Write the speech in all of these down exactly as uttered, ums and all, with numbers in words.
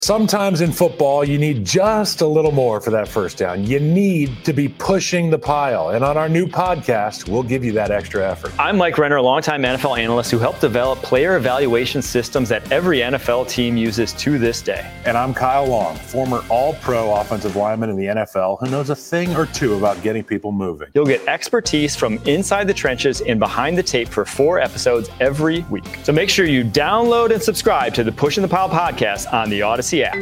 Sometimes in football, you need just a little more for that first down. You need to be pushing the pile. And on our new podcast, we'll give you that extra effort. I'm Mike Renner, a longtime N F L analyst who helped develop player evaluation systems that every N F L team uses to this day. And I'm Kyle Long, former all-pro offensive lineman in the N F L who knows a thing or two about getting people moving. You'll get expertise from inside the trenches and behind the tape for four episodes every week. So make sure you download and subscribe to the Pushing the Pile podcast on the Odyssey app.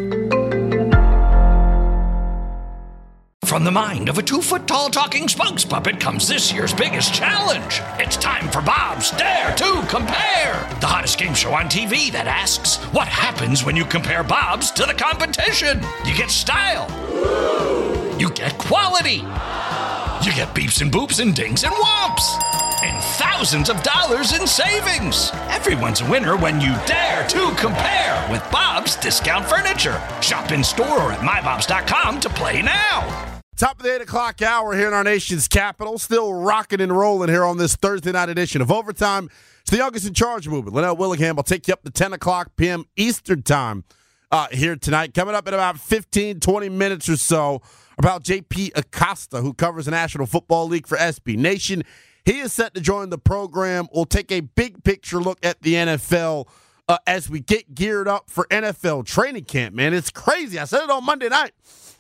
From the mind of a two-foot-tall talking spokes puppet comes this year's biggest challenge. It's time for Bob's Dare to Compare, the hottest game show on T V that asks, what happens when you compare Bob's to the competition? You get style. You get quality. You get beeps and boops and dings and whomps. And thousands of dollars in savings. Everyone's a winner when you dare to compare with Bob's Discount Furniture. Shop in store or at my bobs dot com to play now. Top of the eight o'clock hour here in our nation's capital. Still rocking and rolling here on this Thursday night edition of Overtime. It's the Youngest in Charge movement. Linnell Willingham will take you up to ten o'clock p.m. Eastern time uh, here tonight. Coming up in about fifteen, twenty minutes or so about J P Acosta, who covers the National Football League for S B Nation. He is set to join the program. We'll take a big picture look at the N F L uh, as we get geared up for N F L training camp, man. It's crazy. I said it on Monday night.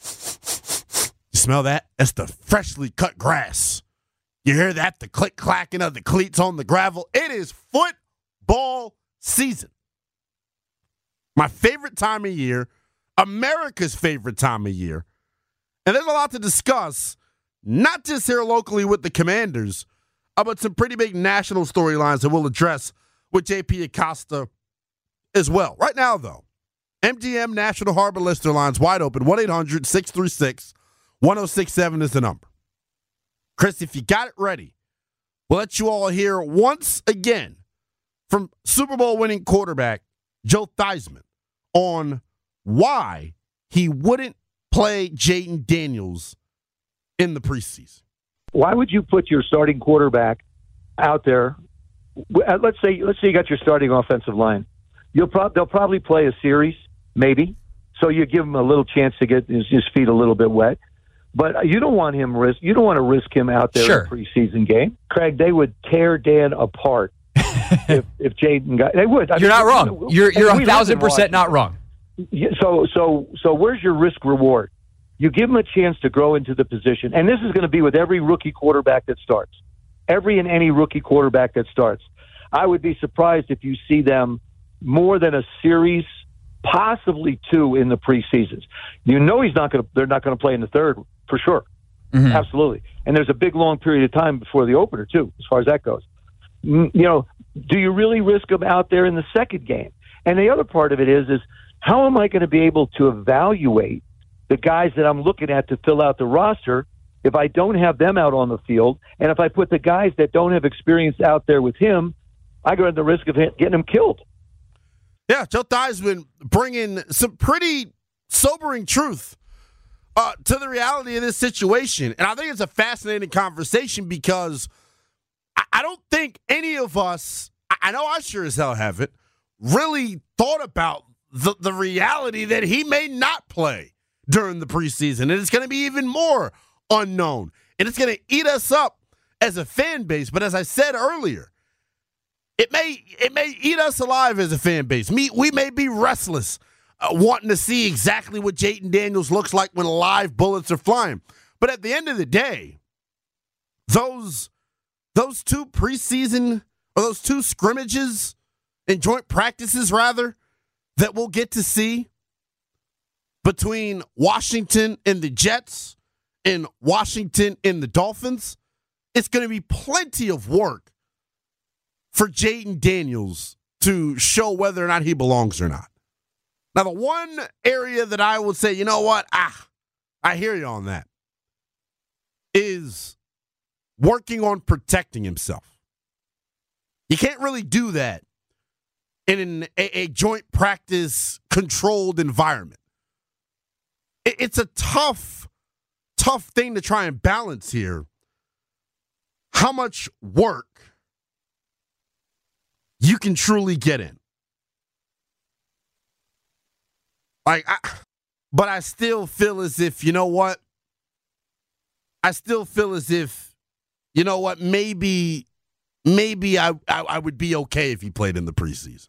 You smell that? That's the freshly cut grass. You hear that? The click-clacking of the cleats on the gravel. It is football season. My favorite time of year, America's favorite time of year. And there's a lot to discuss, not just here locally with the Commanders, but some pretty big national storylines that we'll address with J P Acosta as well. Right now, though, M G M National Harbor Lister lines wide open. one eight hundred six three six one oh six seven is the number. Chris, if you got it ready, we'll let you all hear once again from Super Bowl winning quarterback Joe Theismann on why he wouldn't play Jayden Daniels in the preseason. Why would you put your starting quarterback out there? Let's say let's say you got your starting offensive line. You'll pro- they'll probably play a series, maybe. So you give him a little chance to get his, his feet a little bit wet. But you don't want him risk. You don't want to risk him out there sure. in a preseason game. Craig, they would tear Dan apart if if Jayden got. They would. I you're mean, not wrong. You're you're a thousand percent not wrong. So so so where's your risk reward? You give them a chance to grow into the position. And this is going to be with every rookie quarterback that starts. Every and any rookie quarterback that starts. I would be surprised if you see them more than a series, possibly two in the preseasons. You know he's not going to. They're not going to play in the third for sure. Mm-hmm. Absolutely. And there's a big long period of time before the opener too, as far as that goes. You know, do you really risk him out there in the second game? And the other part of it is, is how am I going to be able to evaluate the guys that I'm looking at to fill out the roster if I don't have them out on the field? And if I put the guys that don't have experience out there with him, I go to the risk of getting them killed. Yeah, Joe Theismann bringing some pretty sobering truth uh, to the reality of this situation. And I think it's a fascinating conversation because I, I don't think any of us, I, I know I sure as hell haven't, really thought about the, the reality that he may not play during the preseason. And it's going to be even more unknown. And it's going to eat us up as a fan base. But as I said earlier, it may it may eat us alive as a fan base. Me, we may be restless, uh, wanting to see exactly what Jayden Daniels looks like when live bullets are flying. But at the end of the day, those those two preseason, or those two scrimmages and joint practices, rather, that we'll get to see between Washington and the Jets and Washington and the Dolphins, it's going to be plenty of work for Jayden Daniels to show whether or not he belongs or not. Now, the one area that I would say, you know what, ah, I hear you on that, is working on protecting himself. You can't really do that in an, a, a joint practice controlled environment. It, it's a tough, tough thing to try and balance here. How much work you can truly get in. Like, I, but I still feel as if, you know what? I still feel as if, you know what, maybe, maybe I, I, I would be okay if he played in the preseason.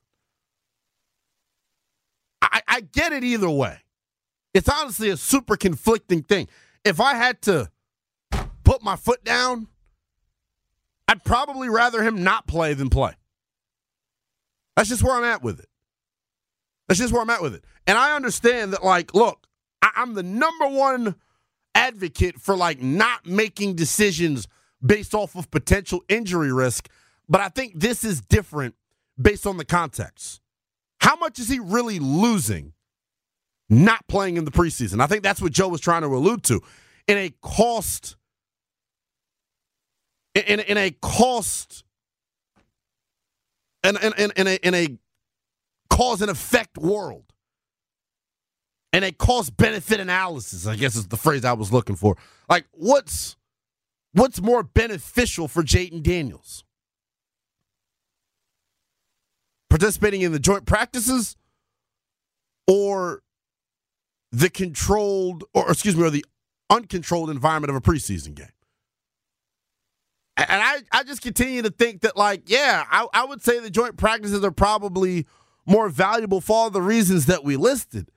I, I get it either way. It's honestly a super conflicting thing. If I had to put my foot down, I'd probably rather him not play than play. That's just where I'm at with it. That's just where I'm at with it. And I understand that, like, look, I- I'm the number one advocate for, like, not making decisions based off of potential injury risk, but I think this is different based on the context. How much is he really losing not playing in the preseason? I think that's what Joe was trying to allude to. In a cost, in, in a cost, in, in, in, in, a, in a cause and effect world, in a cost-benefit analysis, I guess is the phrase I was looking for. Like, what's what's more beneficial for Jayden Daniels? Participating in the joint practices or the controlled, or excuse me, or the uncontrolled environment of a preseason game? And I, I just continue to think that, like, yeah, I, I would say the joint practices are probably more valuable for all the reasons that we listed.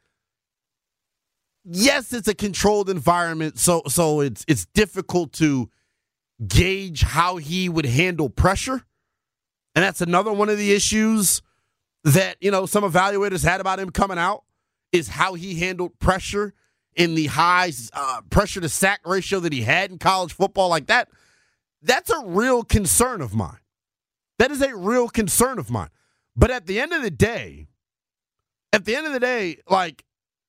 Yes, it's a controlled environment, so so it's it's difficult to gauge how he would handle pressure. And that's another one of the issues that, you know, some evaluators had about him coming out, is how he handled pressure in the high uh, pressure to sack ratio that he had in college football. Like that, that's a real concern of mine. That is a real concern of mine. But at the end of the day, at the end of the day, like,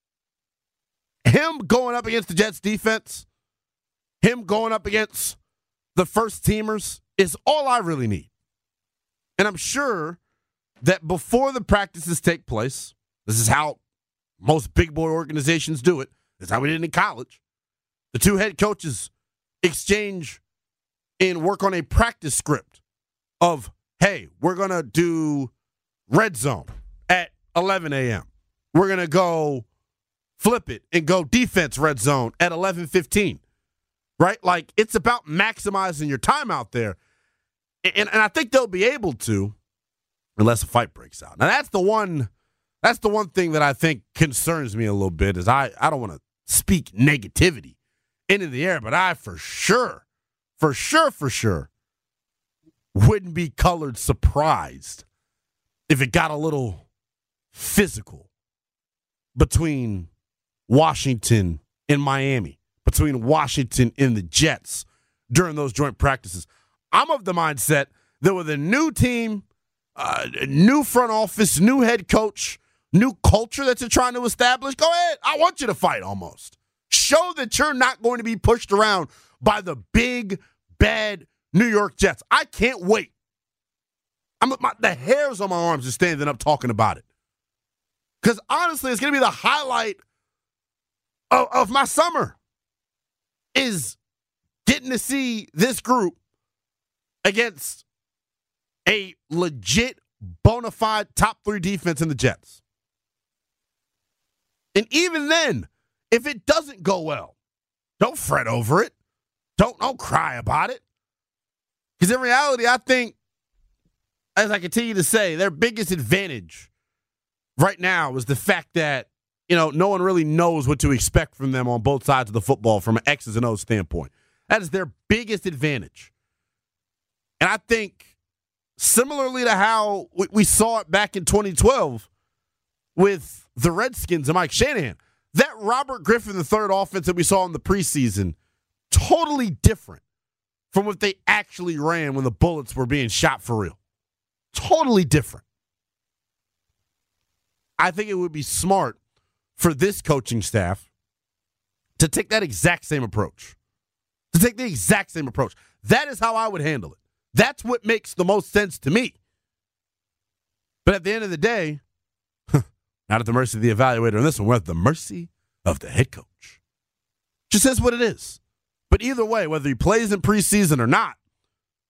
him going up against the Jets defense, him going up against the first teamers is all I really need. And I'm sure that before the practices take place, this is how most big boy organizations do it. This is how we did it in college. The two head coaches exchange and work on a practice script of, hey, we're going to do red zone at eleven a.m. We're going to go flip it and go defense red zone at eleven fifteen, right? Like, it's about maximizing your time out there. And, and I think they'll be able to, unless a fight breaks out. Now, that's the one that's the one thing that I think concerns me a little bit, is I, I don't want to speak negativity into the air, but I for sure, for sure, for sure, wouldn't be colored surprised if it got a little physical between Washington and Miami, between Washington and the Jets during those joint practices. I'm of the mindset that with a new team, uh, new front office, new head coach, new culture that you're trying to establish, go ahead. I want you to fight almost. Show that you're not going to be pushed around by the big, bad New York Jets. I can't wait. I'm my, the hairs on my arms are standing up talking about it. Because honestly, it's going to be the highlight of, of my summer, is getting to see this group against a legit, bona fide top three defense in the Jets. And even then, if it doesn't go well, don't fret over it. Don't, don't cry about it. Because in reality, I think, as I continue to say, their biggest advantage right now is the fact that, you know, no one really knows what to expect from them on both sides of the football from an X's and O's standpoint. That is their biggest advantage. And I think, similarly to how we saw it back in twenty twelve with the Redskins and Mike Shanahan, that Robert Griffin the third offense that we saw in the preseason, totally different from what they actually ran when the bullets were being shot for real. Totally different. I think it would be smart for this coaching staff to take that exact same approach. To take the exact same approach. That is how I would handle it. That's what makes the most sense to me. But at the end of the day, not at the mercy of the evaluator on this one, we're at the mercy of the head coach. Just is what it is. But either way, whether he plays in preseason or not,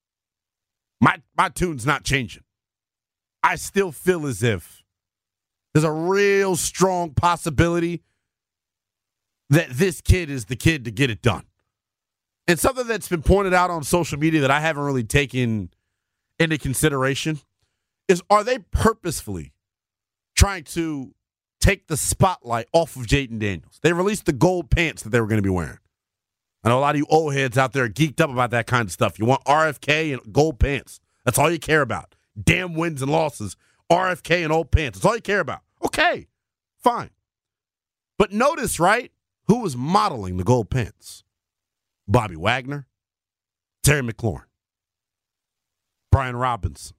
my, my tune's not changing. I still feel as if There's a real strong possibility that this kid is the kid to get it done. And something that's been pointed out on social media that I haven't really taken into consideration is, are they purposefully trying to take the spotlight off of Jayden Daniels? They released the gold pants that they were going to be wearing. I know a lot of you old heads out there are geeked up about that kind of stuff. You want R F K and gold pants. That's all you care about. Damn wins and losses. R F K and old pants. That's all you care about. Okay, fine. But notice, right, who was modeling the gold pants? Bobby Wagner, Terry McLaurin, Brian Robinson,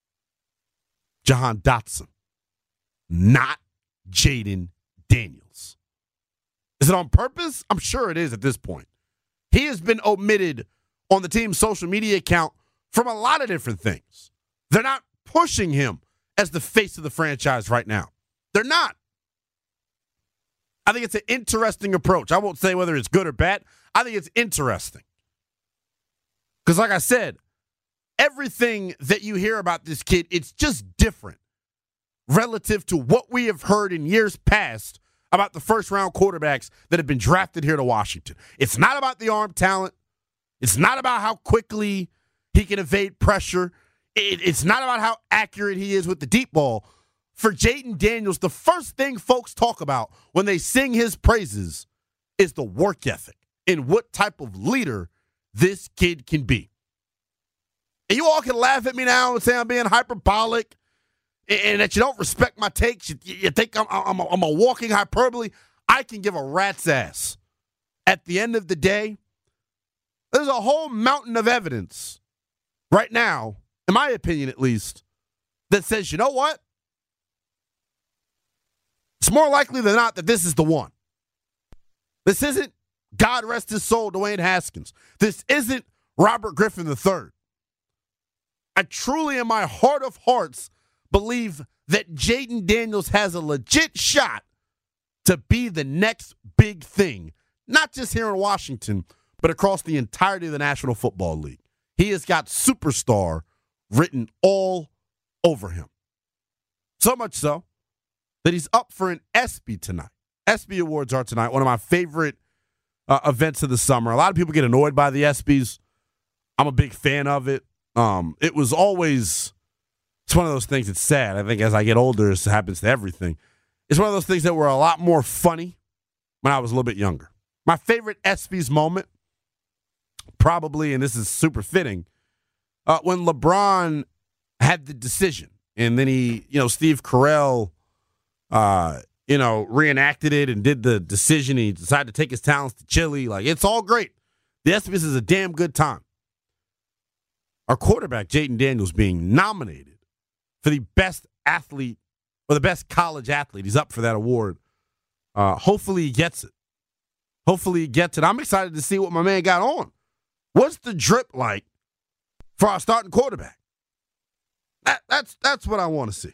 Jahan Dotson, not Jayden Daniels. Is it on purpose? I'm sure it is at this point. He has been omitted on the team's social media account from a lot of different things. They're not pushing him as the face of the franchise right now. They're not. I think it's an interesting approach. I won't say whether it's good or bad. I think it's interesting. Because like I said, everything that you hear about this kid, it's just different relative to what we have heard in years past about the first-round quarterbacks that have been drafted here to Washington. It's not about the arm talent. It's not about how quickly he can evade pressure. It, it's not about how accurate he is with the deep ball. For Jayden Daniels, the first thing folks talk about when they sing his praises is the work ethic and what type of leader this kid can be. And you all can laugh at me now and say I'm being hyperbolic and, and that you don't respect my takes. You, you think I'm, I'm, a, I'm a walking hyperbole. I can give a rat's ass. At the end of the day, there's a whole mountain of evidence right now, in my opinion at least, that says, you know what? It's more likely than not that this is the one. This isn't, God rest his soul, Dwayne Haskins. This isn't Robert Griffin the third. I truly, in my heart of hearts, believe that Jayden Daniels has a legit shot to be the next big thing, not just here in Washington, but across the entirety of the National Football League. He has got superstar written all over him. So much so that he's up for an ESPY tonight. ESPY Awards are tonight, one of my favorite uh, events of the summer. A lot of people get annoyed by the ESPYs. I'm a big fan of it. Um, it was always, it's one of those things that's sad. I think as I get older, this happens to everything. It's one of those things that were a lot more funny when I was a little bit younger. My favorite ESPYs moment, probably, and this is super fitting, uh, when LeBron had the decision. And then he, you know, Steve Carell, uh, you know, reenacted it and did the decision. He decided to take his talents to Chile. Like, it's all great. The ESPYs is a damn good time. Our quarterback, Jayden Daniels, being nominated for the best athlete or the best college athlete. He's up for that award. Uh, hopefully he gets it. Hopefully he gets it. I'm excited to see what my man got on. What's the drip like for our starting quarterback? That, that's, that's what I want to see.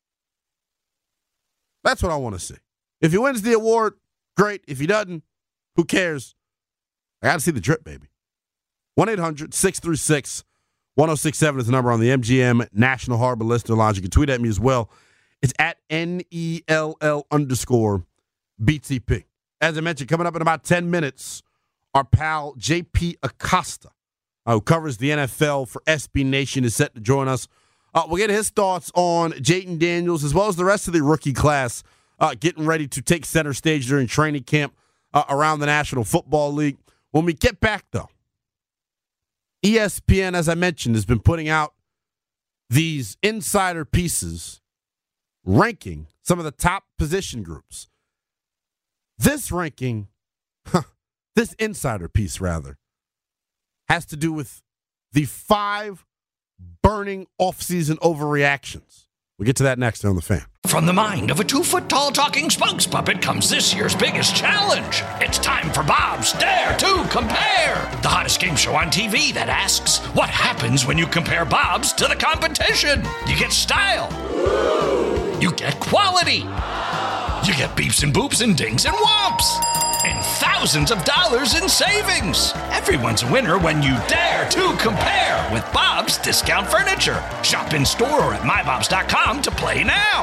That's what I want to see. If he wins the award, great. If he doesn't, who cares? I got to see the drip, baby. one eight hundred six three six one oh six seven is the number on the M G M National Harbor Listener Lounge. You can tweet at me as well. It's at N E L L underscore B T P. As I mentioned, coming up in about ten minutes, our pal J P Acosta, uh, who covers the N F L for S B Nation, is set to join us. Uh, we'll get his thoughts on Jayden Daniels as well as the rest of the rookie class uh, getting ready to take center stage during training camp uh, around the National Football League. When we get back, though, E S P N, as I mentioned, has been putting out these insider pieces ranking some of the top position groups. This ranking, huh, this insider piece, rather, has to do with the five burning offseason overreactions. We'll get to that next on The Fan. From the mind of a two-foot-tall talking spokes puppet comes this year's biggest challenge. It's time for Bob's Dare to Compare, the hottest game show on T V that asks, what happens when you compare Bob's to the competition? You get style. You get quality. You get beeps and boops and dings and whomps. And thousands of dollars in savings. Everyone's a winner when you dare to compare with Bob's Discount Furniture. Shop in store or at my bobs dot com to play now.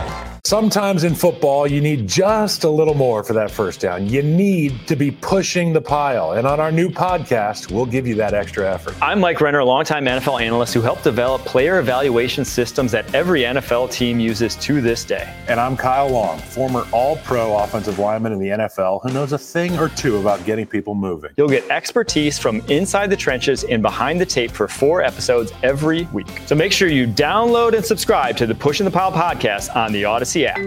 Sometimes in football, you need just a little more for that first down. You need to be pushing the pile. And on our new podcast, we'll give you that extra effort. I'm Mike Renner, a longtime N F L analyst who helped develop player evaluation systems that every N F L team uses to this day. And I'm Kyle Long, former all-pro offensive lineman in the N F L who knows a thing or two about getting people moving. You'll get expertise from inside the trenches and behind the tape for four episodes every week. So make sure you download and subscribe to the Pushing the Pile podcast on the Odyssey app.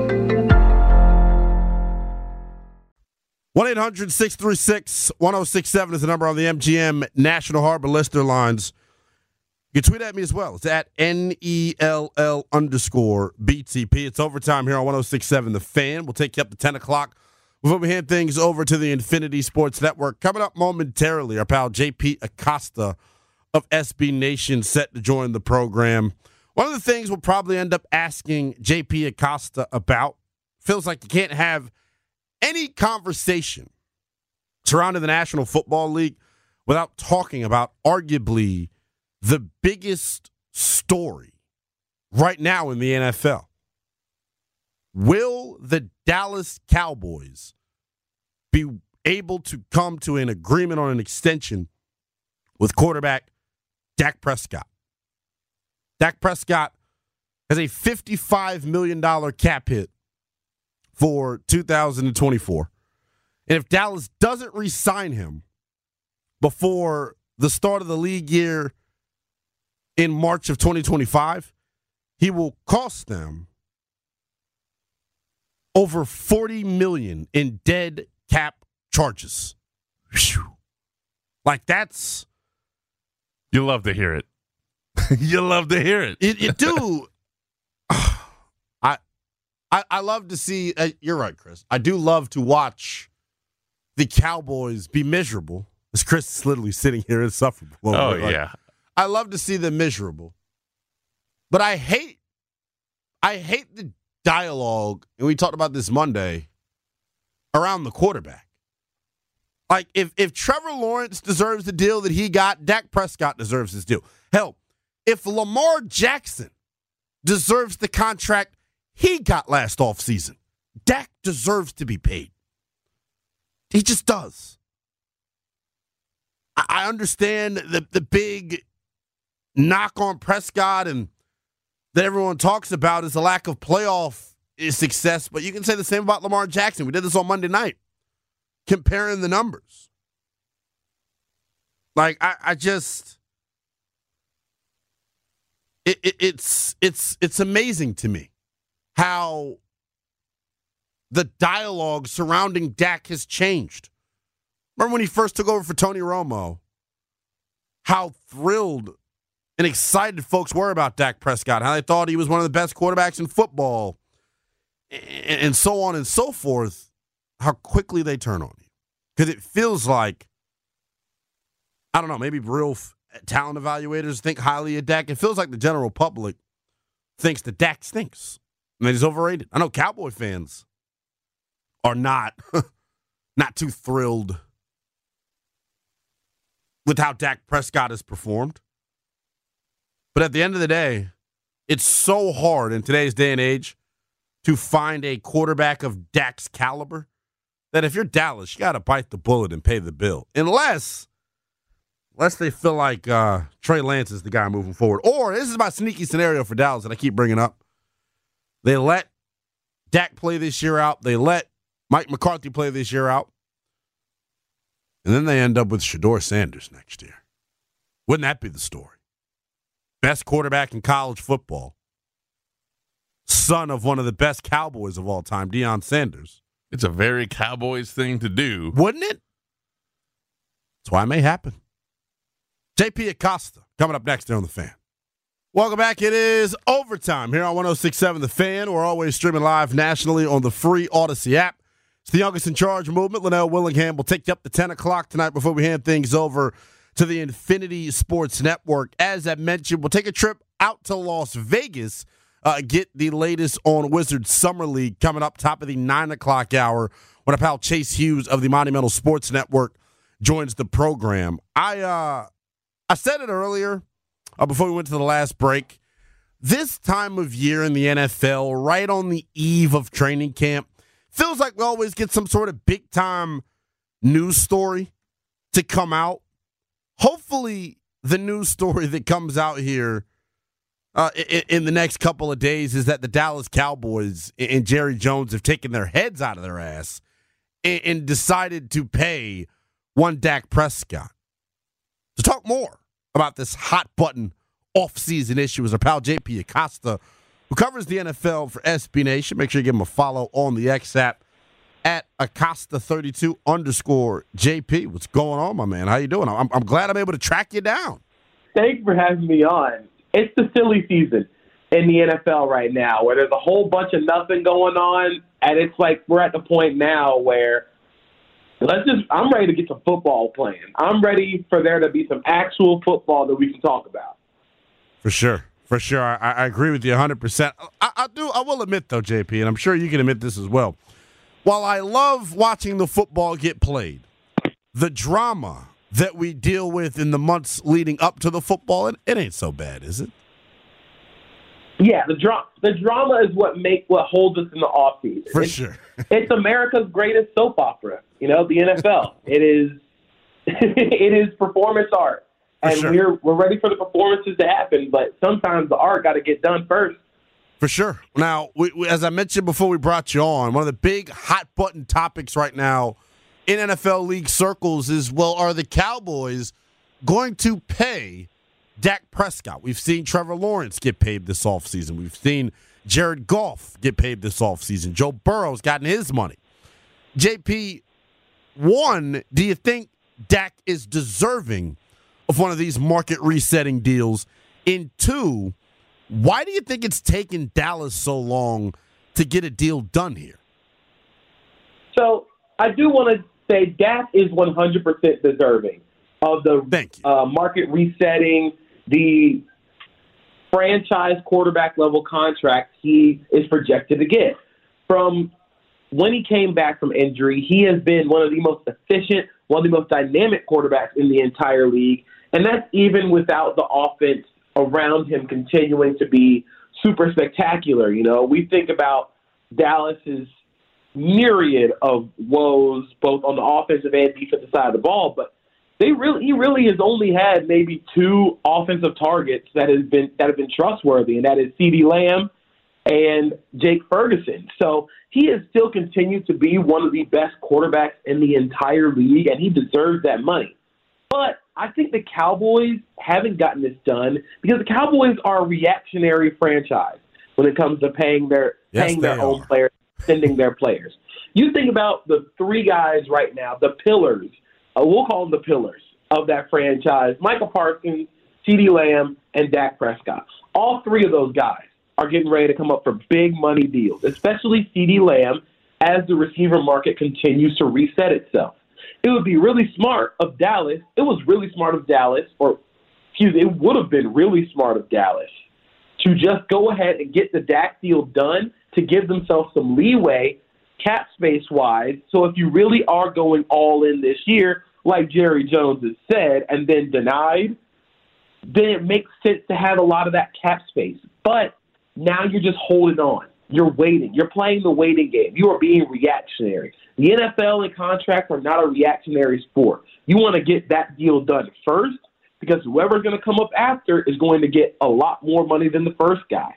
one eight hundred six three six one oh six seven is the number on the M G M National Harbor Lister lines. You can tweet at me as well. It's at N E L L underscore B T P. It's overtime here on one oh six seven The Fan. We'll take you up to ten o'clock before we hand things over to the Infinity Sports Network. Coming up momentarily, our pal J P Acosta of S B Nation set to join the program. One of the things we'll probably end up asking J P Acosta about, feels like you can't have any conversation surrounding the National Football League without talking about arguably the biggest story right now in the N F L. Will the Dallas Cowboys be able to come to an agreement on an extension with quarterback Dak Prescott? Dak Prescott has a fifty-five million dollars cap hit for two thousand twenty-four. And if Dallas doesn't re-sign him before the start of the league year in March of twenty twenty-five, he will cost them over forty million dollars in dead cap charges. Whew. Like, that's... You love to hear it. You love to hear it. You, you do. I, I I love to see. Uh, you're right, Chris. I do love to watch the Cowboys be miserable. As Chris is literally sitting here insufferable. Oh, like, yeah. I love to see them miserable. But I hate, I hate the dialogue, and we talked about this Monday, around the quarterback. Like, if, if Trevor Lawrence deserves the deal that he got, Dak Prescott deserves his deal. Hell, if Lamar Jackson deserves the contract he got last offseason, Dak deserves to be paid. He just does. I, I understand the, the big knock on Prescott and that everyone talks about is the lack of playoff success, but you can say the same about Lamar Jackson. We did this on Monday night, comparing the numbers. Like, I, I just... It, it, it's it's it's amazing to me how the dialogue surrounding Dak has changed. Remember when he first took over for Tony Romo, how thrilled and excited folks were about Dak Prescott, how they thought he was one of the best quarterbacks in football, and, and so on and so forth, how quickly they turn on you. Because it feels like, I don't know, maybe real f- talent evaluators think highly of Dak. It feels like the general public thinks that Dak stinks and that he's overrated. I know Cowboy fans are not, not too thrilled with how Dak Prescott has performed. But at the end of the day, it's so hard in today's day and age to find a quarterback of Dak's caliber that if you're Dallas, you got to bite the bullet and pay the bill. Unless... Unless they feel like uh, Trey Lance is the guy moving forward. Or, this is my sneaky scenario for Dallas that I keep bringing up. They let Dak play this year out. They let Mike McCarthy play this year out. And then they end up with Shedeur Sanders next year. Wouldn't that be the story? Best quarterback in college football. Son of one of the best Cowboys of all time, Deion Sanders. It's a very Cowboys thing to do. Wouldn't it? That's why it may happen. J P Acosta coming up next here on The Fan. Welcome back. It is overtime here on one oh six seven The Fan. We're always streaming live nationally on the free Odyssey app. It's the Youngest in Charge movement. Linnell Willingham will take you up to ten o'clock tonight before we hand things over to the Infinity Sports Network. As I mentioned, we'll take a trip out to Las Vegas, uh, get the latest on Wizards Summer League coming up top of the nine o'clock hour when our pal Chase Hughes of the Monumental Sports Network joins the program. I, uh... I said it earlier uh, before we went to the last break this time of year in the N F L, right on the eve of training camp, feels like we always get some sort of big-time news story to come out. Hopefully, the news story that comes out here uh, in, in the next couple of days is that the Dallas Cowboys and Jerry Jones have taken their heads out of their ass and, and decided to pay one Dak Prescott. To talk more about this hot-button off-season issue is our pal J P Acosta, who covers the N F L for S B Nation. Make sure you give him a follow on the X app at Acosta thirty-two underscore J P. What's going on, my man? How you doing? I'm, I'm glad I'm able to track you down. Thanks for having me on. It's the silly season in the N F L right now, where there's a whole bunch of nothing going on, and it's like we're at the point now where let's just I'm ready to get some football playing. I'm ready for there to be some actual football that we can talk about. For sure. For sure. I, I agree with you one hundred percent. I, I do. I will admit, though, J P, and I'm sure you can admit this as well. While I love watching the football get played, the drama that we deal with in the months leading up to the football, it, it ain't so bad, is it? Yeah, the drama the drama is what make what holds us in the offseason. For it's, sure. It's America's greatest soap opera, you know, the N F L. It is it is performance art. And sure. we're we're ready for the performances to happen, but sometimes the art got to get done first. For sure. Now, we, we, as I mentioned before we brought you on, one of the big hot-button topics right now in N F L league circles is, well, are the Cowboys going to pay Dak Prescott? We've seen Trevor Lawrence get paid this offseason. We've seen Jared Goff get paid this offseason. Joe Burrow's gotten his money. J P, one, do you think Dak is deserving of one of these market resetting deals? In two, why do you think it's taken Dallas so long to get a deal done here? So I do want to say Dak is one hundred percent deserving of the uh, market resetting, the franchise quarterback level contract he is projected to get. From when he came back from injury, he has been one of the most efficient, one of the most dynamic quarterbacks in the entire league. And that's even without the offense around him continuing to be super spectacular. You know, we think about Dallas's myriad of woes, both on the offensive and defensive side of the ball, but they really, he really has only had maybe two offensive targets that has been that have been trustworthy, and that is CeeDee Lamb and Jake Ferguson. So he has still continued to be one of the best quarterbacks in the entire league, and he deserves that money. But I think the Cowboys haven't gotten this done because the Cowboys are a reactionary franchise when it comes to paying their yes, paying their are. own players, sending their players. You think about the three guys right now, the pillars, uh, we'll call them the pillars of that franchise, Micah Parsons, CeeDee Lamb, and Dak Prescott. All three of those guys are getting ready to come up for big money deals, especially CeeDee Lamb as the receiver market continues to reset itself. It would be really smart of Dallas. It was really smart of Dallas, or excuse me, it would have been really smart of Dallas to just go ahead and get the Dak deal done to give themselves some leeway cap space-wise. So if you really are going all in this year, like Jerry Jones has said, and then denied, then it makes sense to have a lot of that cap space. But now you're just holding on. You're waiting. You're playing the waiting game. You are being reactionary. The N F L and contracts are not a reactionary sport. You want to get that deal done first because whoever's going to come up after is going to get a lot more money than the first guy.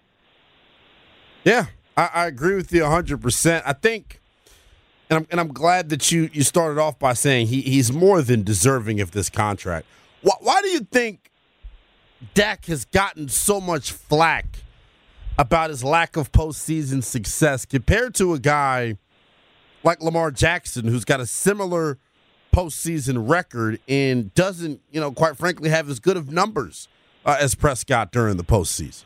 Yeah, I, I agree with you one hundred percent. I think, and I'm, and I'm glad that you, you started off by saying he, he's more than deserving of this contract. Why, why do you think Dak has gotten so much flack about his lack of postseason success compared to a guy like Lamar Jackson, who's got a similar postseason record and doesn't, you know, quite frankly, have as good of numbers uh, as Prescott during the postseason?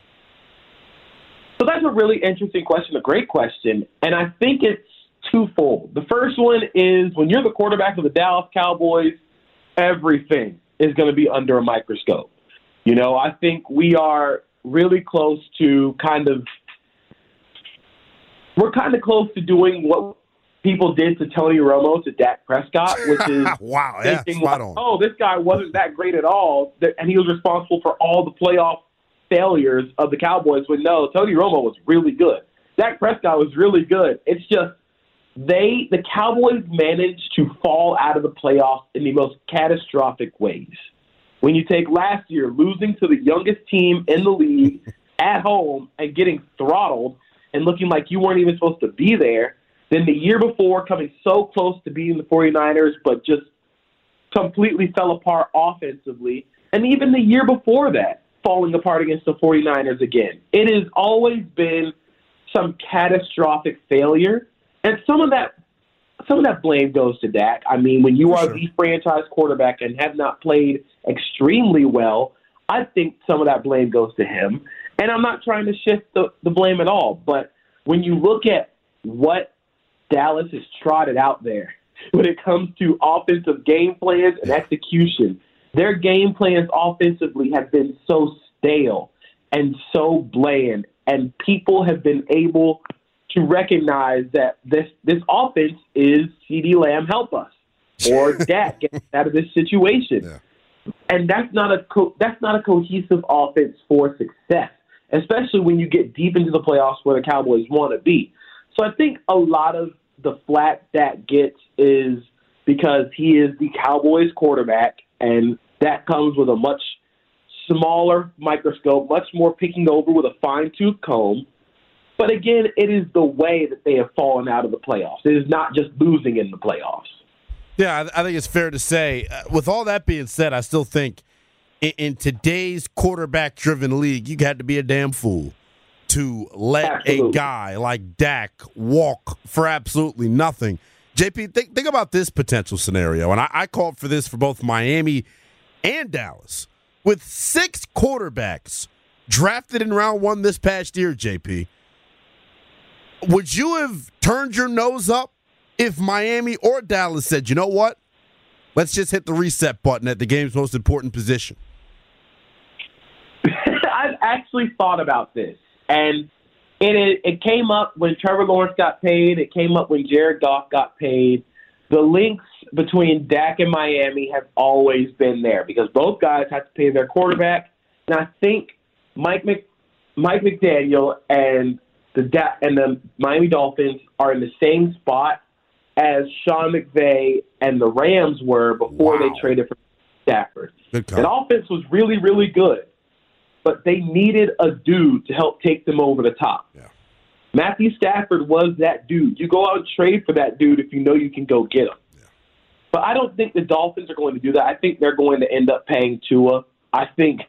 So that's a really interesting question, a great question, and I think it's twofold. The first one is when you're the quarterback of the Dallas Cowboys, everything is going to be under a microscope. You know, I think we are really close to kind of we're kind of close to doing what people did to Tony Romo to Dak Prescott, which is wow, yeah, thinking spot like, on. oh, this guy wasn't that great at all, and he was responsible for all the playoff failures of the Cowboys when, no, Tony Romo was really good. Dak Prescott was really good. It's just they, the Cowboys managed to fall out of the playoffs in the most catastrophic ways. When you take last year, losing to the youngest team in the league at home and getting throttled and looking like you weren't even supposed to be there, then the year before coming so close to beating the 49ers but just completely fell apart offensively, and even the year before that, falling apart against the 49ers again. It has always been some catastrophic failure, and some of that some of that blame goes to Dak. I mean, when you For are sure. the franchise quarterback and have not played extremely well, I think some of that blame goes to him. And I'm not trying to shift the, the blame at all, but when you look at what Dallas has trotted out there when it comes to offensive game plans and execution, their game plans offensively have been so stale and so bland, and people have been able to recognize that this this offense is CeeDee Lamb help us or Dak get us out of this situation. Yeah. And that's not a co- that's not a cohesive offense for success, especially when you get deep into the playoffs where the Cowboys want to be. So I think a lot of the flack Dak gets is because he is the Cowboys quarterback, and that comes with a much smaller microscope, much more picking over with a fine-tooth comb. But again, it is the way that they have fallen out of the playoffs. It is not just losing in the playoffs. Yeah, I, I think it's fair to say. Uh, with all that being said, I still think in, in today's quarterback-driven league, you had to be a damn fool to let Absolutely. a guy like Dak walk for absolutely nothing. J P, think, think about this potential scenario, and I, I called for this for both Miami and Dallas. With six quarterbacks drafted in round one this past year, J P, would you have turned your nose up if Miami or Dallas said, you know what, let's just hit the reset button at the game's most important position? I've actually thought about this, and it it came up when Trevor Lawrence got paid. It came up when Jared Goff got paid. The links between Dak and Miami have always been there because both guys have to pay their quarterback, and I think Mike Mc, Mike McDaniel and the da- and the Miami Dolphins are in the same spot as Sean McVay and the Rams were before Wow. they traded for Stafford. Good call. That offense was really, really good, but they needed a dude to help take them over the top. Yeah. Matthew Stafford was that dude. You go out and trade for that dude if you know you can go get him. Yeah. But I don't think the Dolphins are going to do that. I think they're going to end up paying Tua. I think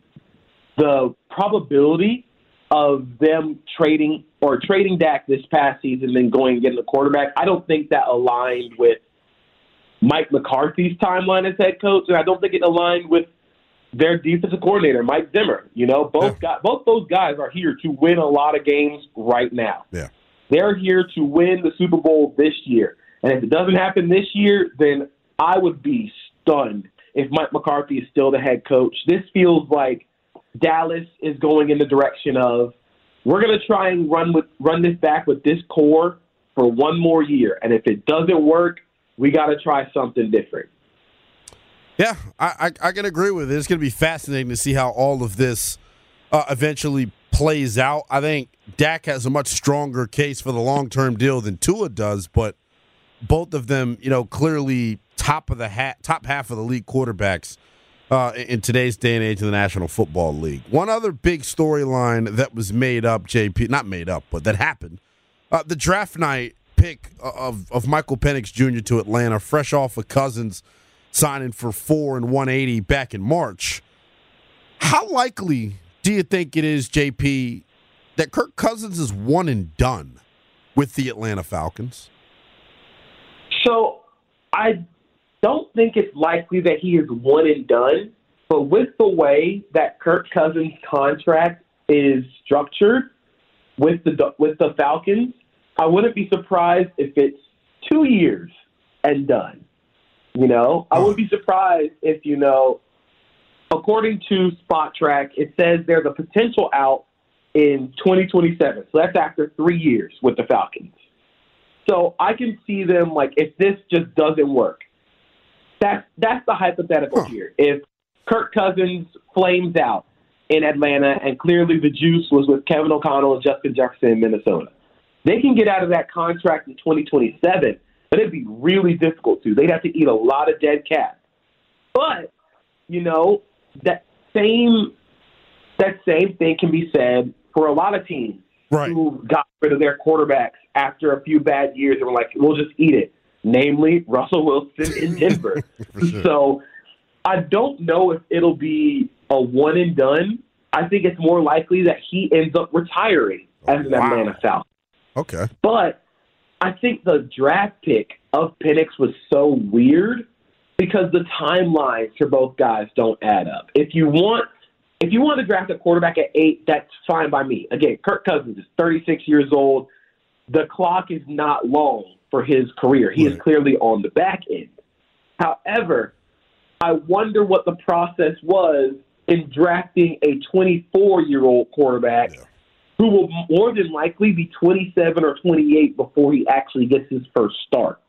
the probability of them trading or trading Dak this past season and then going and getting a quarterback, I don't think that aligned with Mike McCarthy's timeline as head coach, and I don't think it aligned with their defensive coordinator, Mike Zimmer. You know, both Yeah. guys, both those guys are here to win a lot of games right now. Yeah. They're here to win the Super Bowl this year. And if it doesn't happen this year, then I would be stunned if Mike McCarthy is still the head coach. This feels like Dallas is going in the direction of, we're going to try and run with run this back with this core for one more year. And if it doesn't work, we got to try something different. Yeah, I, I, I can agree with it. It's going to be fascinating to see how all of this uh, eventually plays out. I think Dak has a much stronger case for the long-term deal than Tua does, but both of them, you know, clearly top of the ha- top half of the league quarterbacks uh, in today's day and age of the National Football League. One other big storyline that was made up, J P, not made up, but that happened, uh, the draft night pick of, of Michael Penix Junior to Atlanta, fresh off of Cousins signing for four and one eighty back in March. How likely do you think it is, J P, that Kirk Cousins is one and done with the Atlanta Falcons? So I don't think it's likely that he is one and done, but with the way that Kirk Cousins' contract is structured with the with the Falcons, I wouldn't be surprised if it's two years and done. You know, I wouldn't be surprised if, you know, according to Spot Track, it says there's a potential out in twenty twenty-seven. So that's after three years with the Falcons. So I can see them, like, if this just doesn't work, that's, that's the hypothetical huh. here. If Kirk Cousins flames out in Atlanta, and clearly the juice was with Kevin O'Connell and Justin Jefferson in Minnesota. They can get out of that contract in twenty twenty-seven, but it'd be really difficult to. They'd have to eat a lot of dead cap. But, you know, that same that same thing can be said for a lot of teams right. who got rid of their quarterbacks after a few bad years and were like, we'll just eat it, namely Russell Wilson in Denver. sure. So I don't know if it'll be a one and done. I think it's more likely that he ends up retiring as an wow. Atlanta Falcon. Okay. But I think the draft pick of Penix was so weird because the timelines for both guys don't add up. If you want if you want to draft a quarterback at eight, that's fine by me. Again, Kirk Cousins is thirty-six years old. The clock is not long for his career. He right. is clearly on the back end. However, I wonder what the process was in drafting a twenty-four-year-old quarterback yeah. who will more than likely be twenty-seven or twenty-eight before he actually gets his first start.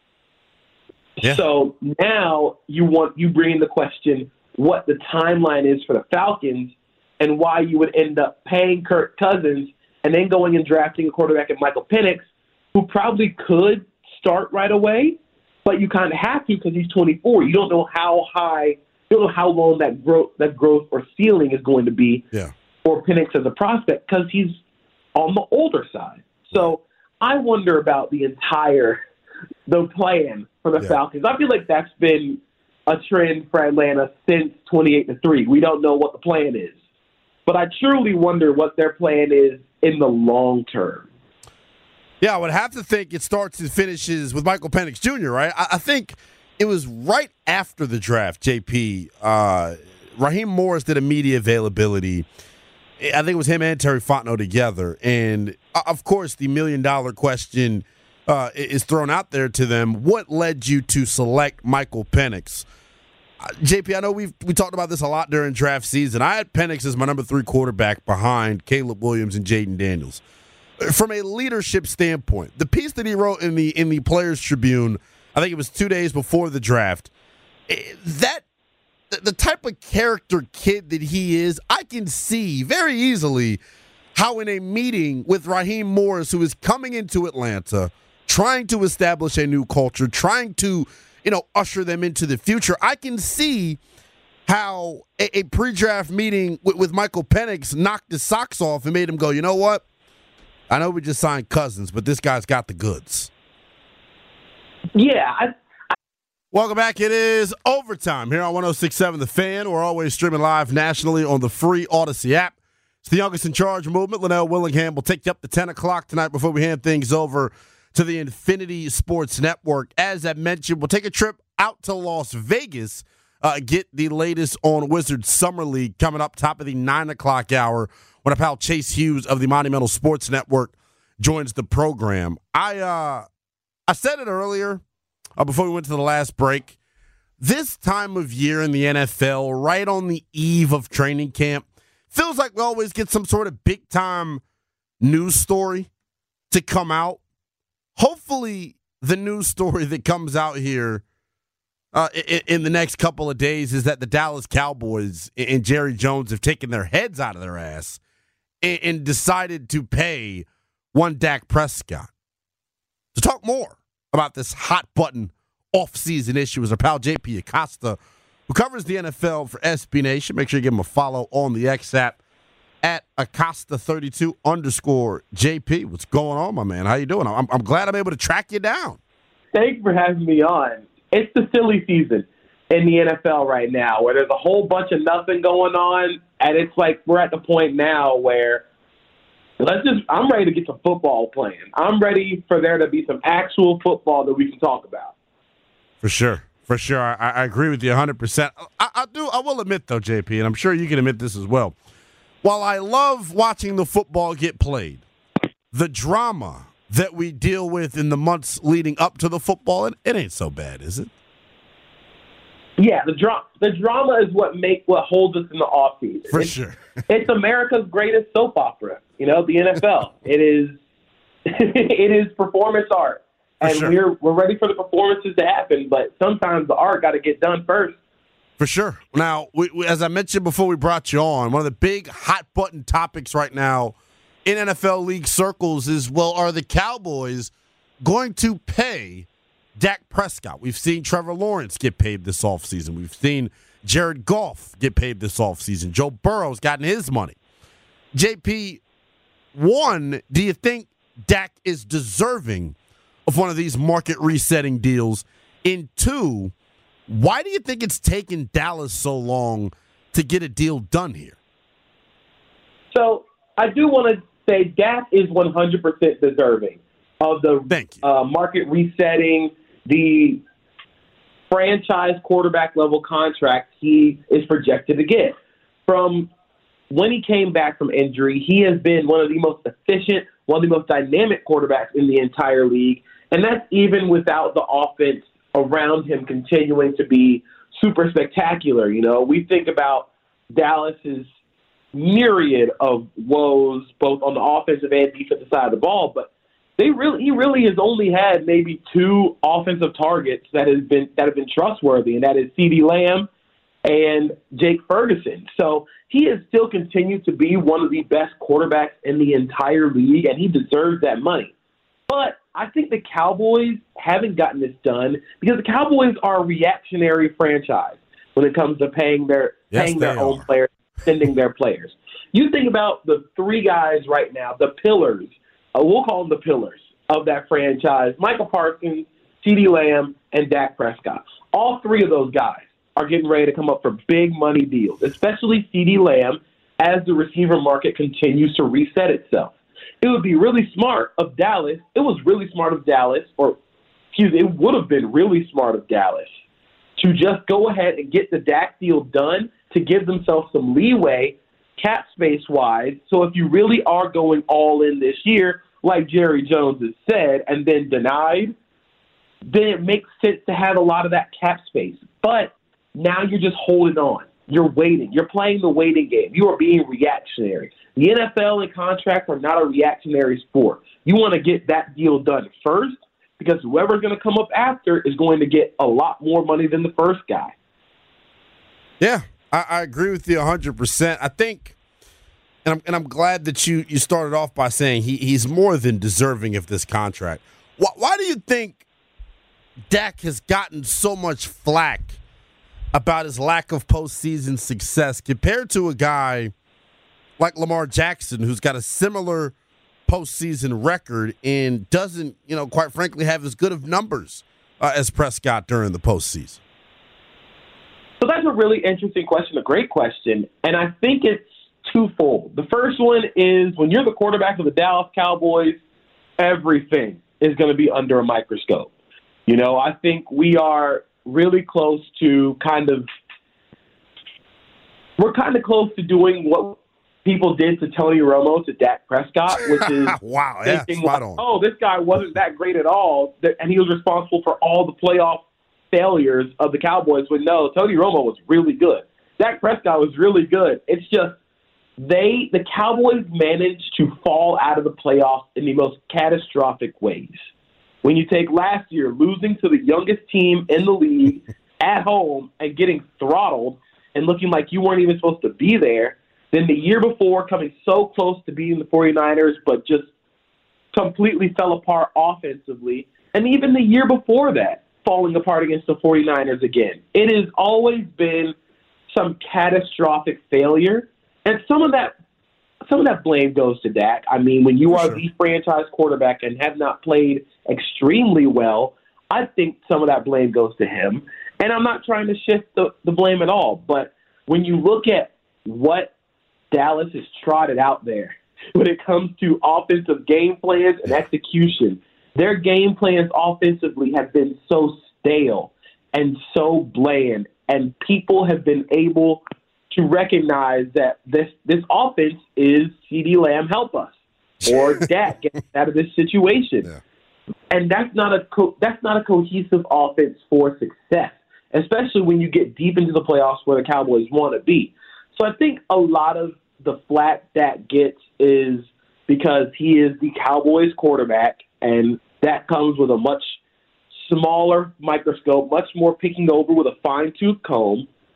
Yeah. So now you want you bring in the question what the timeline is for the Falcons and why you would end up paying Kirk Cousins and then going and drafting a quarterback at Michael Penix, who probably could start right away, but you kind of have to because he's twenty-four. You don't know how high, you don't know how long that growth, that growth or ceiling is going to be yeah. for Penix as a prospect because he's on the older side. So I wonder about the entire the plan for the yeah. Falcons. I feel like that's been a trend for Atlanta since twenty-eight to three. We don't know what the plan is, but I truly wonder what their plan is in the long term. Yeah, I would have to think it starts and finishes with Michael Penix Junior, right? I, I think it was right after the draft, J P. Uh, Raheem Morris did a media availability. I think it was him and Terry Fontenot together. And, uh, of course, the million-dollar question uh, is thrown out there to them. What led you to select Michael Penix? Uh, J P, I know we've we talked about this a lot during draft season. I had Penix as my number three quarterback behind Caleb Williams and Jaden Daniels. From a leadership standpoint, the piece that he wrote in the in the Players Tribune, I think it was two days before the draft, that the type of character kid that he is, I can see very easily how in a meeting with Raheem Morris, who is coming into Atlanta, trying to establish a new culture, trying to, you know, usher them into the future, I can see how a, a pre-draft meeting with, with Michael Penix knocked his socks off and made him go, you know what? I know we just signed Cousins, but this guy's got the goods. Yeah. I, I- Welcome back. It is overtime here on one oh six point seven The Fan. We're always streaming live nationally on the free Odyssey app. It's the Youngest in Charge movement. Linnell Willingham will take you up to ten o'clock tonight before we hand things over to the Infinity Sports Network. As I mentioned, we'll take a trip out to Las Vegas, uh, get the latest on Wizards Summer League coming up top of the nine o'clock hour when our pal Chase Hughes of the Monumental Sports Network joins the program. I uh, I said it earlier uh, before we went to the last break. This time of year in the N F L, right on the eve of training camp, feels like we always get some sort of big-time news story to come out. Hopefully, the news story that comes out here uh, in, in the next couple of days is that the Dallas Cowboys and Jerry Jones have taken their heads out of their ass and, and decided to pay one Dak Prescott. To talk more about this hot-button off-season issue is our pal J P Acosta, who covers the N F L for S B Nation. Make sure you give him a follow on the X app at Acosta thirty-two underscore J P. What's going on, my man? How you doing? I'm, I'm glad I'm able to track you down. Thanks for having me on. It's the silly season in the N F L right now where there's a whole bunch of nothing going on, and it's like we're at the point now where let's just – I'm ready to get some football playing. I'm ready for there to be some actual football that we can talk about. For sure. For sure. I, I agree with you one hundred percent. I, I do. I will admit, though, J P, and I'm sure you can admit this as well. While I love watching the football get played, the drama that we deal with in the months leading up to the football, it, it ain't so bad, is it? Yeah, the drama the drama is what make what holds us in the offseason. For it's, sure. It's America's greatest soap opera, you know, the N F L. It is it is performance art. And sure. we're we're ready for the performances to happen, but sometimes the art got to get done first. For sure. Now, we, we, as I mentioned before we brought you on, one of the big hot-button topics right now in N F L league circles is, well, are the Cowboys going to pay Dak Prescott? We've seen Trevor Lawrence get paid this offseason. We've seen Jared Goff get paid this offseason. Joe Burrow's gotten his money. J P, one, do you think Dak is deserving of one of these market resetting deals? In two, why do you think it's taken Dallas so long to get a deal done here? So I do want to say Dak is one hundred percent deserving of the uh, market resetting, the franchise quarterback level contract he is projected to get. From when he came back from injury, he has been one of the most efficient, one of the most dynamic quarterbacks in the entire league. And that's even without the offense around him continuing to be super spectacular. You know, we think about Dallas's myriad of woes, both on the offensive and defensive side of the ball, but they really, he really has only had maybe two offensive targets that has been that have been trustworthy, and that is CeeDee Lamb and Jake Ferguson. So he has still continued to be one of the best quarterbacks in the entire league, and he deserves that money. But I think the Cowboys haven't gotten this done because the Cowboys are a reactionary franchise when it comes to paying their yes, paying their own players, sending their players. You think about the three guys right now, the pillars. Uh, we'll call them the pillars of that franchise: Micah Parsons, CeeDee Lamb, and Dak Prescott. All three of those guys are getting ready to come up for big money deals, especially CeeDee Lamb as the receiver market continues to reset itself. It would be really smart of Dallas. It was really smart of Dallas, or excuse me, it would have been really smart of Dallas to just go ahead and get the Dak deal done to give themselves some leeway cap space-wise. So if you really are going all in this year, like Jerry Jones has said and then denied, then it makes sense to have a lot of that cap space. But now you're just holding on. You're waiting. You're playing the waiting game. You are being reactionary. The N F L and contracts are not a reactionary sport. You want to get that deal done first because whoever's going to come up after is going to get a lot more money than the first guy. Yeah, I, I agree with you one hundred percent. I think, and I'm, and I'm glad that you, you started off by saying he, he's more than deserving of this contract. Why, why do you think Dak has gotten so much flack about his lack of postseason success compared to a guy like Lamar Jackson, who's got a similar postseason record and doesn't, you know, quite frankly, have as good of numbers uh, as Prescott during the postseason? So that's a really interesting question, a great question, and I think it's twofold. The first one is when you're the quarterback of the Dallas Cowboys, everything is going to be under a microscope. You know, I think we are really close to kind of we're kind of close to doing what people did to Tony Romo to Dak Prescott, which is wow, yeah, thinking spot like, on. oh, this guy wasn't that great at all, and he was responsible for all the playoff failures of the Cowboys. When no, Tony Romo was really good. Dak Prescott was really good. It's just they the Cowboys managed to fall out of the playoffs in the most catastrophic ways. When you take last year, losing to the youngest team in the league at home and getting throttled and looking like you weren't even supposed to be there, then the year before coming so close to beating the 49ers but just completely fell apart offensively, and even the year before that, falling apart against the 49ers again. It has always been some catastrophic failure, and some of that Some of that blame goes to Dak. I mean, when you For are sure. the franchise quarterback and have not played extremely well, I think some of that blame goes to him. And I'm not trying to shift the, the blame at all. But when you look at what Dallas has trotted out there when it comes to offensive game plans and execution, their game plans offensively have been so stale and so bland, and people have been able to recognize that this this offense is CeeDee Lamb help us or Dak get out of this situation, Yeah. and that's not a co- that's not a cohesive offense for success, especially when you get deep into the playoffs where the Cowboys want to be. So I think a lot of the flack Dak gets is because he is the Cowboys quarterback, and that comes with a much smaller microscope, much more picking over with a fine-tooth comb.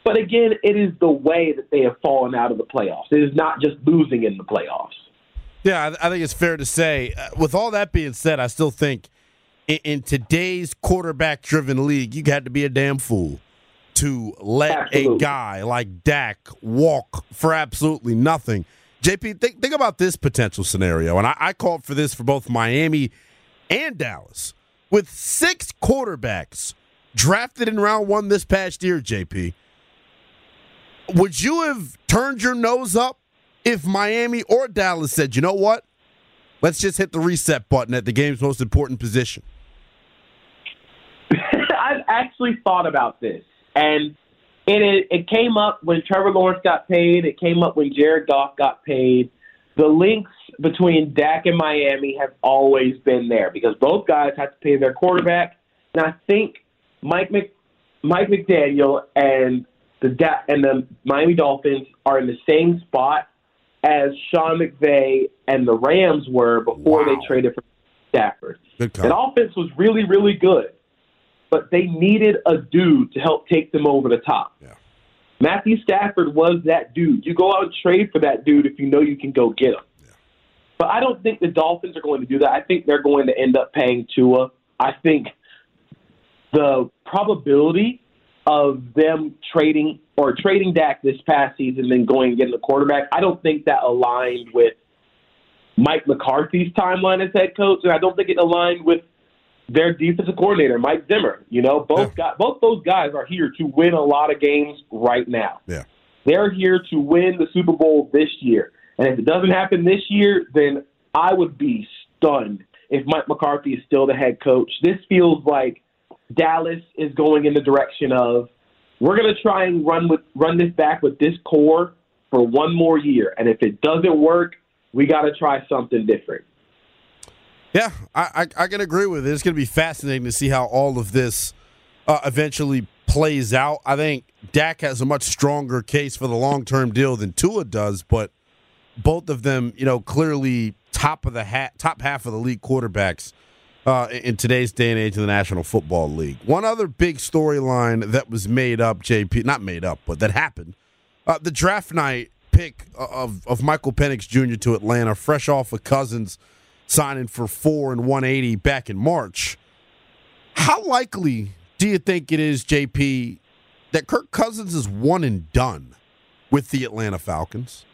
But again, it is the way that they have fallen out of the playoffs. It is not just losing in the playoffs. Yeah, I think it's fair to say. Uh, with all that being said, I still think in, in today's quarterback-driven league, you got to be a damn fool to let absolutely. a guy like Dak walk for absolutely nothing. J P, think, think about this potential scenario, and I, I called for this for both Miami and Dallas. With six quarterbacks drafted in round one this past year, J P, would you have turned your nose up if Miami or Dallas said, you know what, let's just hit the reset button at the game's most important position? I've actually thought about this, and it, it came up when Trevor Lawrence got paid. It came up when Jared Goff got paid. The links between Dak and Miami have always been there because both guys have to pay their quarterback, and I think Mike Mc, Mike McDaniel and the da- and the Miami Dolphins are in the same spot as Sean McVay and the Rams were before wow. they traded for Stafford. That offense was really, really good, but they needed a dude to help take them over the top. Yeah. Matthew Stafford was that dude. You go out and trade for that dude if you know you can go get him. Yeah. But I don't think the Dolphins are going to do that. I think they're going to end up paying Tua. I think the probability of them trading or trading Dak this past season and then going and getting a quarterback, I don't think that aligned with Mike McCarthy's timeline as head coach, and I don't think it aligned with their defensive coordinator, Mike Zimmer. You know, both yeah. guys, both those guys are here to win a lot of games right now. Yeah. They're here to win the Super Bowl this year. And if it doesn't happen this year, then I would be stunned if Mike McCarthy is still the head coach. This feels like Dallas is going in the direction of, we're going to try and run with run this back with this core for one more year. And if it doesn't work, we got to try something different. Yeah, I, I, I can agree with it. It's going to be fascinating to see how all of this uh, eventually plays out. I think Dak has a much stronger case for the long-term deal than Tua does, but both of them, you know, clearly top of the ha- top half of the league quarterbacks uh, in today's day and age of the National Football League. One other big storyline that was made up, J P, not made up, but that happened, uh, the draft night pick of, of Michael Penix Junior to Atlanta, fresh off of Cousins signing for four and one eighty back in March. How likely do you think it is, J P, that Kirk Cousins is one and done with the Atlanta Falcons?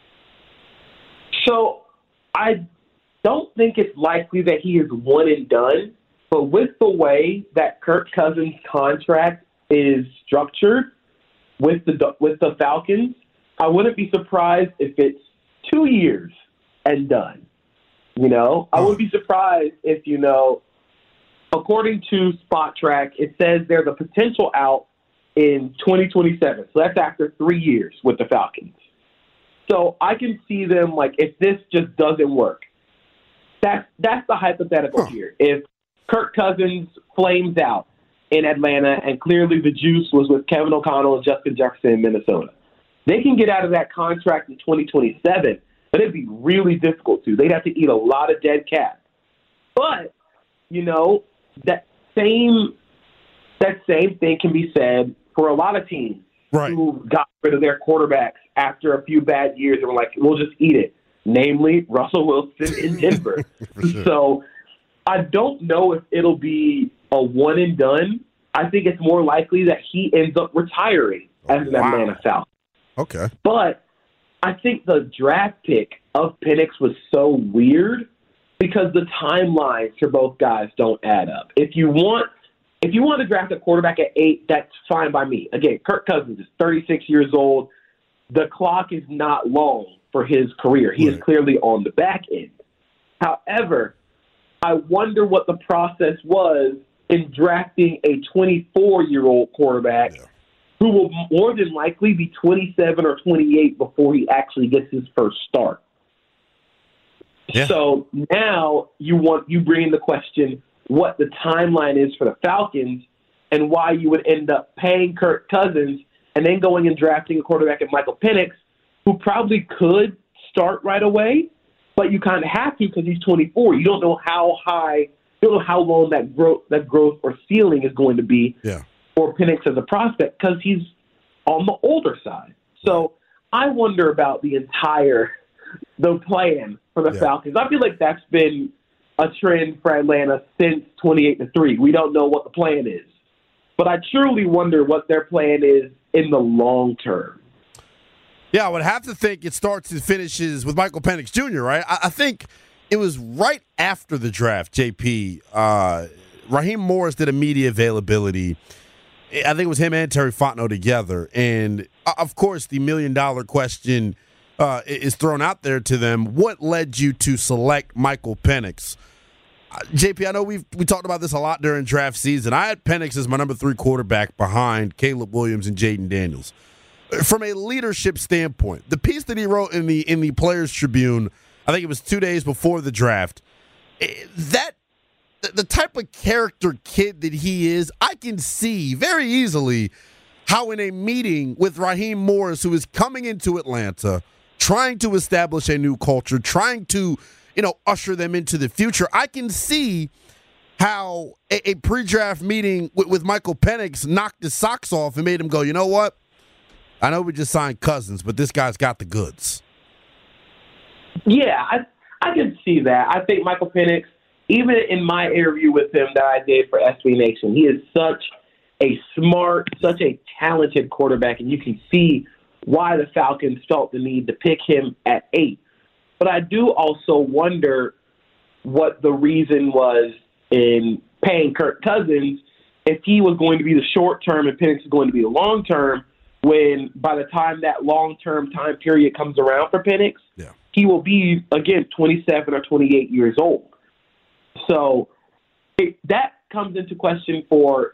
So I don't think it's likely that he is one and done, but with the way that Kirk Cousins' contract is structured with the with the Falcons, I wouldn't be surprised if it's two years and done. You know, I would be surprised if, you know, according to Spot Track, it says there's a potential out in twenty twenty-seven. So that's after three years with the Falcons. So I can see them, like, if this just doesn't work, that's, that's the hypothetical huh. here. If Kirk Cousins flames out in Atlanta and clearly the juice was with Kevin O'Connell and Justin Jefferson in Minnesota, they can get out of that contract in twenty twenty-seven. But it'd be really difficult to. They'd have to eat a lot of dead cap. But, you know, that same that same thing can be said for a lot of teams right. who got rid of their quarterbacks after a few bad years and were like, we'll just eat it. Namely, Russell Wilson in Denver. sure. So I don't know if it'll be a one and done. I think it's more likely that he ends up retiring as an wow. Atlanta Falcon. Okay. But I think the draft pick of Penix was so weird because the timelines for both guys don't add up. If you want, if you want to draft a quarterback at eight, that's fine by me. Again, Kirk Cousins is thirty-six years old. The clock is not long for his career. He right. is clearly on the back end. However, I wonder what the process was in drafting a twenty-four-year-old quarterback yeah. who will more than likely be twenty-seven or twenty-eight before he actually gets his first start. Yeah. So now you want you bring in the question what the timeline is for the Falcons and why you would end up paying Kirk Cousins and then going and drafting a quarterback at Michael Penix, who probably could start right away, but you kind of have to because he's twenty-four. You don't know how high, you don't know how long that growth, that growth or ceiling is going to be yeah. for Penix as a prospect because he's on the older side. So I wonder about the entire the plan for the yeah. Falcons. I feel like that's been a trend for Atlanta since twenty-eight to three. We don't know what the plan is. But I truly wonder what their plan is in the long term. Yeah, I would have to think it starts and finishes with Michael Penix Junior, right? I, I think it was right after the draft, J P. Uh, Raheem Morris did a media availability. I think it was him and Terry Fontenot together. And, of course, the million-dollar question uh, is thrown out there to them. What led you to select Michael Penix? Uh, J P, I know we've we talked about this a lot during draft season. I had Penix as my number three quarterback behind Caleb Williams and Jaden Daniels. From a leadership standpoint, the piece that he wrote in the in the Players Tribune, I think it was two days before the draft, that the type of character kid that he is, I can see very easily how in a meeting with Raheem Morris, who is coming into Atlanta, trying to establish a new culture, trying to, you know, usher them into the future, I can see how a, a pre-draft meeting with, with Michael Penix knocked his socks off and made him go, you know what? I know we just signed Cousins, but this guy's got the goods. Yeah, I I can see that. I think Michael Penix, even in my interview with him that I did for S B Nation, he is such a smart, such a talented quarterback, and you can see why the Falcons felt the need to pick him at eight. But I do also wonder what the reason was in paying Kirk Cousins if he was going to be the short term and Penix is going to be the long term, when by the time that long-term time period comes around for Penix, yeah. he will be, again, twenty-seven or twenty-eight years old. So it, that comes into question for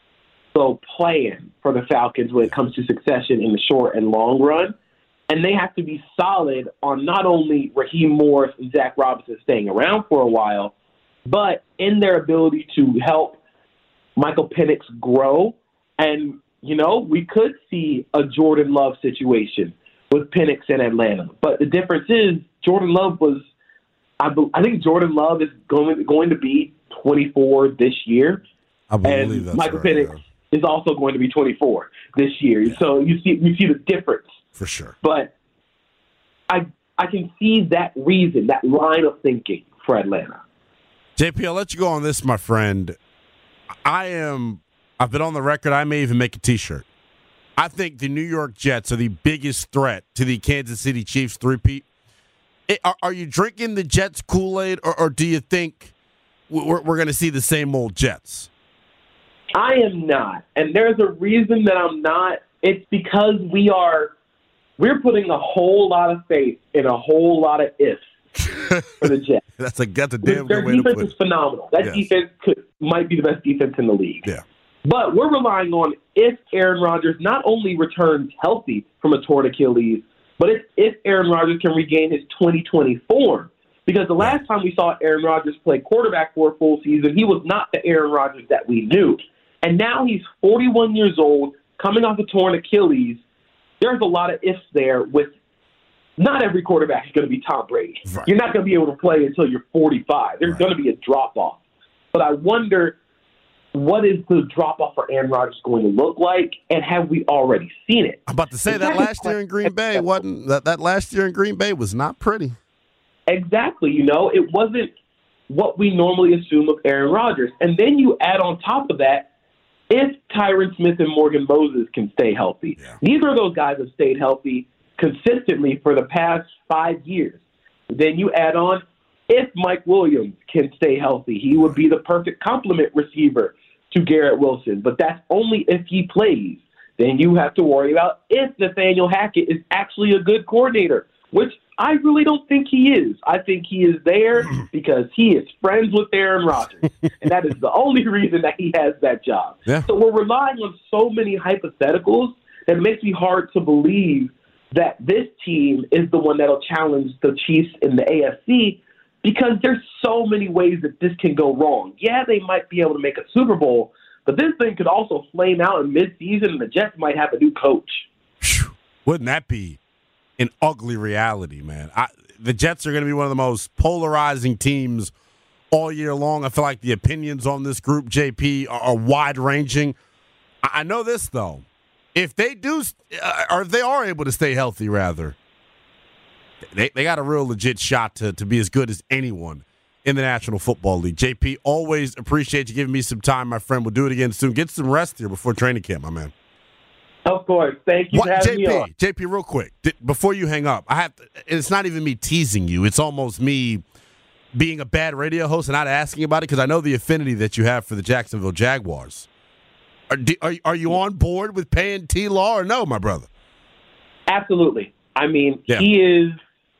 the plan for the Falcons when it comes to succession in the short and long run. And they have to be solid on not only Raheem Morris and Zach Robinson staying around for a while, but in their ability to help Michael Penix grow. And you know, we could see a Jordan Love situation with Penix in Atlanta. But the difference is Jordan Love was I, – I think Jordan Love is going, going to be twenty-four this year. I believe and that's Michael right, Penix yeah. is also going to be twenty-four this year. Yeah. So you see you see the difference. For sure. But I I can see that reason, that line of thinking for Atlanta. J P, I'll let you go on this, my friend. I am – I've been on the record. I may even make a T-shirt. I think the New York Jets are the biggest threat to the Kansas City Chiefs three-peat. Are, are you drinking the Jets Kool-Aid, or, or do you think we're, we're going to see the same old Jets? I am not, and there's a reason that I'm not. It's because we are we're putting a whole lot of faith in a whole lot of ifs for the Jets. that's a that's a damn Their good way to put it. Their defense is phenomenal. That yes. defense could, might be the best defense in the league. Yeah. But we're relying on if Aaron Rodgers not only returns healthy from a torn Achilles, but if, if Aaron Rodgers can regain his twenty twenty form. Because the last time we saw Aaron Rodgers play quarterback for a full season, he was not the Aaron Rodgers that we knew. And now he's forty-one years old, coming off a torn Achilles. There's a lot of ifs there with not every quarterback is going to be Tom Brady. Right. You're not going to be able to play until you're forty-five. There's right. going to be a drop-off. But I wonder, what is the drop-off for Aaron Rodgers going to look like, and have we already seen it? I'm about to say that last year in Green Bay wasn't that, that last year in Green Bay was not pretty. Exactly. You know, it wasn't what we normally assume of Aaron Rodgers. And then you add on top of that, if Tyron Smith and Morgan Moses can stay healthy. Yeah. Neither of those guys have stayed healthy consistently for the past five years. Then you add on, if Mike Williams can stay healthy, he would be the perfect complement receiver to Garrett Wilson. But that's only if he plays. Then you have to worry about if Nathaniel Hackett is actually a good coordinator, which I really don't think he is. I think he is there because he is friends with Aaron Rodgers. And that is the only reason that he has that job. Yeah. So we're relying on so many hypotheticals that it makes me hard to believe that this team is the one that'll challenge the Chiefs in the A F C, because there's so many ways that this can go wrong. Yeah, they might be able to make a Super Bowl, but this thing could also flame out in midseason, and the Jets might have a new coach. Wouldn't that be an ugly reality, man? I, the Jets are going to be one of the most polarizing teams all year long. I feel like the opinions on this group, J P, are, are wide-ranging. I, I know this, though. if they do, uh, or if they are able to stay healthy, rather, they they got a real legit shot to to be as good as anyone in the National Football League. J P, always appreciate you giving me some time, my friend. We'll do it again soon. Get some rest here before training camp, my man. Of course. Thank you what, for having J P, me on. J P, real quick, did, before you hang up, I have to, it's not even me teasing you. It's almost me being a bad radio host and not asking about it because I know the affinity that you have for the Jacksonville Jaguars. Are, are, are you on board with paying T-Law or no, my brother? Absolutely. I mean, yeah. he is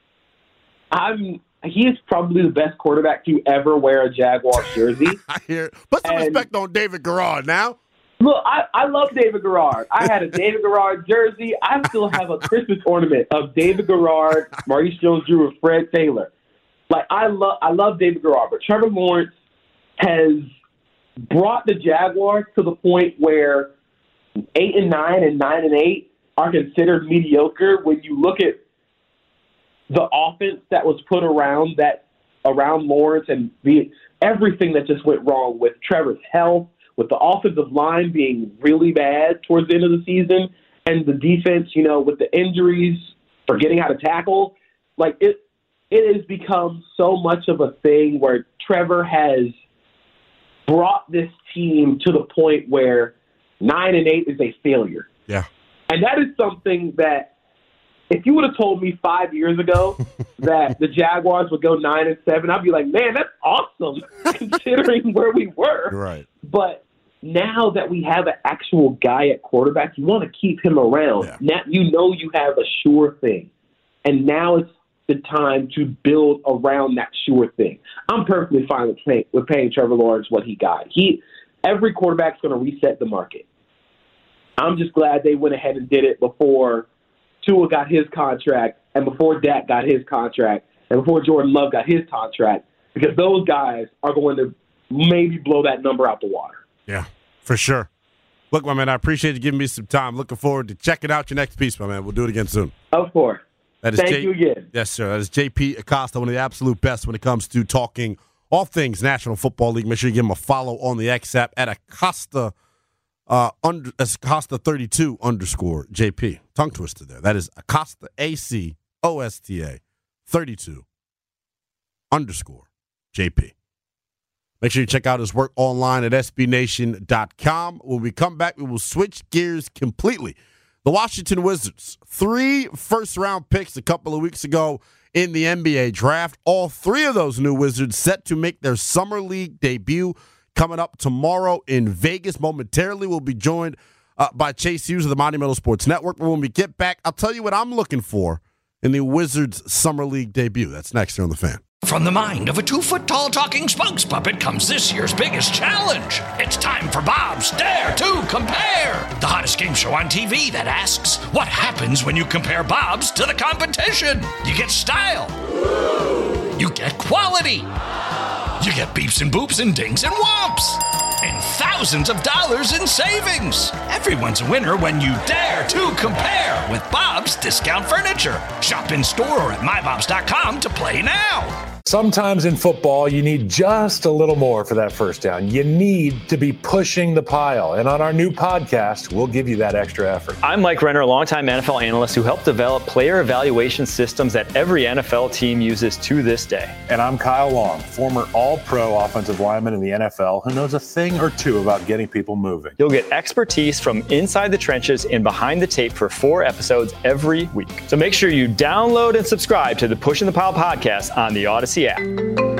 I'm he is probably the best quarterback to ever wear a Jaguars jersey. I hear. Put some and, respect on David Garrard now. Look, I, I love David Garrard. I had a David Garrard jersey. I still have a Christmas ornament of David Garrard, Maurice Jones-Drew, and Fred Taylor. Like, I love I love David Garrard, but Trevor Lawrence has brought the Jaguars to the point where eight and nine and nine and eight are considered mediocre when you look at the offense that was put around that around Lawrence and the everything that just went wrong with Trevor's health, with the offensive line being really bad towards the end of the season, and the defense, you know, with the injuries, forgetting how to tackle, like it, it has become so much of a thing where Trevor has brought this team to the point where nine and eight is a failure. Yeah. And that is something that if you would have told me five years ago that the Jaguars would go nine and seven, I'd be like, man, that's awesome considering where we were. Right. But now that we have an actual guy at quarterback, you want to keep him around. Yeah. Now you know you have a sure thing. And now it's the time to build around that sure thing. I'm perfectly fine with paying, with paying Trevor Lawrence what he got. He every quarterback's going to reset the market. I'm just glad they went ahead and did it before Tua got his contract and before Dak got his contract and before Jordan Love got his contract, because those guys are going to maybe blow that number out the water. Yeah, for sure. Look, my man, I appreciate you giving me some time. Looking forward to checking out your next piece, my man. We'll do it again soon. Of course. That is Thank J- you again. Yes, sir. That is J P Acosta, one of the absolute best when it comes to talking all things National Football League. Make sure you give him a follow on the X app at Acosta, uh, under, Acosta thirty-two underscore J P. Tongue twister there. That is Acosta, A C O S T A, thirty-two underscore J P. Make sure you check out his work online at S B Nation dot com. When we come back, we will switch gears completely. The Washington Wizards, three first-round picks a couple of weeks ago in the N B A draft. All three of those new Wizards set to make their Summer League debut coming up tomorrow in Vegas. Momentarily, we'll be joined uh, by Chase Hughes of the Monumental Sports Network. But when we get back, I'll tell you what I'm looking for in the Wizards Summer League debut. That's next here on The Fan. From the mind of a two-foot-tall talking spokes puppet comes this year's biggest challenge. It's time for Bob's Dare to Compare, the hottest game show on T V that asks, what happens when you compare Bob's to the competition? You get style. You get quality. You get beeps and boops and dings and whomps. And thousands of dollars in savings. Everyone's a winner when you dare to compare with Bob's Discount Furniture. Shop in store or at my bobs dot com to play now. Sometimes in football, you need just a little more for that first down. You need to be pushing the pile. And on our new podcast, we'll give you that extra effort. I'm Mike Renner, a longtime N F L analyst who helped develop player evaluation systems that every N F L team uses to this day. And I'm Kyle Long, former all-pro offensive lineman in the N F L who knows a thing or two about getting people moving. You'll get expertise from inside the trenches and behind the tape for four episodes every week. So make sure you download and subscribe to the Pushing the Pile podcast on the Odyssey app.